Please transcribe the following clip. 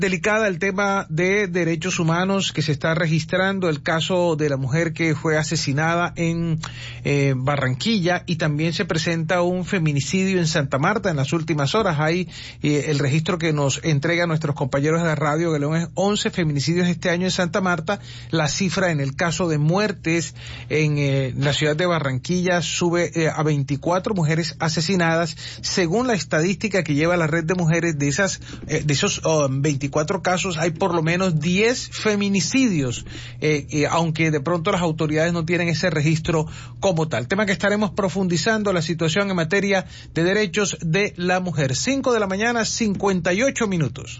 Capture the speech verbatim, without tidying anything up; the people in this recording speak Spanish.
Delicada el tema de derechos humanos que se está registrando, el caso de la mujer que fue asesinada en eh, Barranquilla, y también se presenta un feminicidio en Santa Marta en las últimas horas. Hay eh, el registro que nos entregan nuestros compañeros de Radio Galeón es once feminicidios este año en Santa Marta. La cifra en el caso de muertes en eh, la ciudad de Barranquilla sube eh, a veinticuatro mujeres asesinadas, según la estadística que lleva la red de mujeres. De esas eh, de esos oh, veinticuatro casos hay por lo menos diez feminicidios, eh, eh, aunque de pronto las autoridades no tienen ese registro como tal. Tema que estaremos profundizando, la situación en materia de derechos de la mujer. Cinco de la mañana, cincuenta y ocho minutos.